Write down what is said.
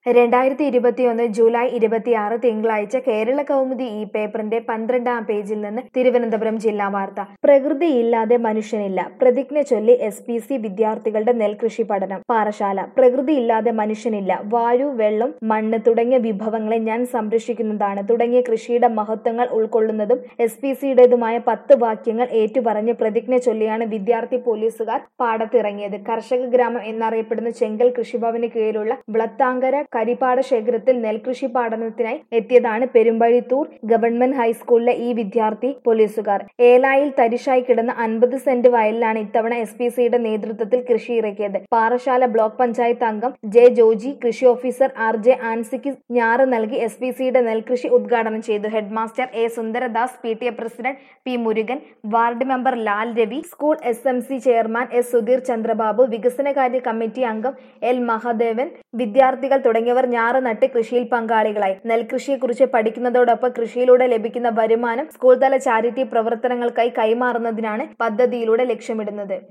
2021 July 26 തിങ്കളാഴ്ച കേരള കൗമുദി ഈ പേപ്പറിന്റെ 12-ാം പേജിൽ നിന്ന് തിരുവനന്തപുരം ജില്ലാ വാർത്ത. പ്രകൃതിയില്ലാതെ മനുഷ്യനില്ല. പ്രതിജ്ഞ ചൊല്ലി SPC വിദ്യാർത്ഥികളുടെ നെൽകൃഷി പഠനം. പാറശാല. പ്രകൃതിയില്ലാതെ മനുഷ്യനില്ല. വായു, വെള്ളം, മണ്ണ് തുടങ്ങിയ വിഭവങ്ങളെ ഞാൻ സംരക്ഷിക്കുന്നതാണ് തുടങ്ങിയ കൃഷിയുടെ മഹത്വങ്ങൾ ഉൾക്കൊള്ളുന്നതും SPCയുടേതുമായ 10 വാക്യങ്ങൾ ഏറ്റുപറഞ്ഞ് പ്രതിജ്ഞ ചൊല്ലിയാണ് വിദ്യാർത്ഥി പോലീസുകാർ പാടത്തിറങ്ങിയത്. കർഷക ഗ്രാമം എന്നറിയപ്പെടുന്ന ചെങ്കൽ കൃഷിഭവന് കീഴിലുള്ള ബ്ലത്താങ്കര കരിപ്പാട ശേഖരത്തിൽ നെൽകൃഷി പഠനത്തിനായി എത്തിയതാണ് പെരുമ്പഴിത്തൂർ ഗവൺമെന്റ് ഹൈസ്കൂളിലെ ഈ വിദ്യാർത്ഥി പോലീസുകാർ. ഏലായിൽ തരിശായി കിടന്ന 50 സെന്റ് വയലിലാണ് ഇത്തവണ SPCയുടെ നേതൃത്വത്തിൽ കൃഷി ഇറക്കിയത്. പാറശാല ബ്ലോക്ക് പഞ്ചായത്ത് അംഗം J. ജോജി, കൃഷി ഓഫീസർ RJ ആൻസിക്ക് ഞാറ് നൽകി SPCയുടെ നെൽകൃഷി ഉദ്ഘാടനം ചെയ്തു. Headmaster A. Sundaradas, PTA president P. Murugan, ward member Lal Ravi, school SMC chairman S. Sudheer Chandrababu, വികസനകാര്യ കമ്മിറ്റി അംഗം L. മഹദേവൻ, വിദ്യാർത്ഥികൾ തുടങ്ങിയവർ ഞാറ് നട്ട് കൃഷിയിൽ പങ്കാളികളായി. നെൽകൃഷിയെക്കുറിച്ച് പഠിക്കുന്നതോടൊപ്പം കൃഷിയിലൂടെ ലഭിക്കുന്ന വരുമാനം സ്കൂൾ തല ചാരിറ്റി പ്രവർത്തനങ്ങൾക്കായി കൈമാറുന്നതിനാണ് പദ്ധതിയിലൂടെ ലക്ഷ്യമിടുന്നത്.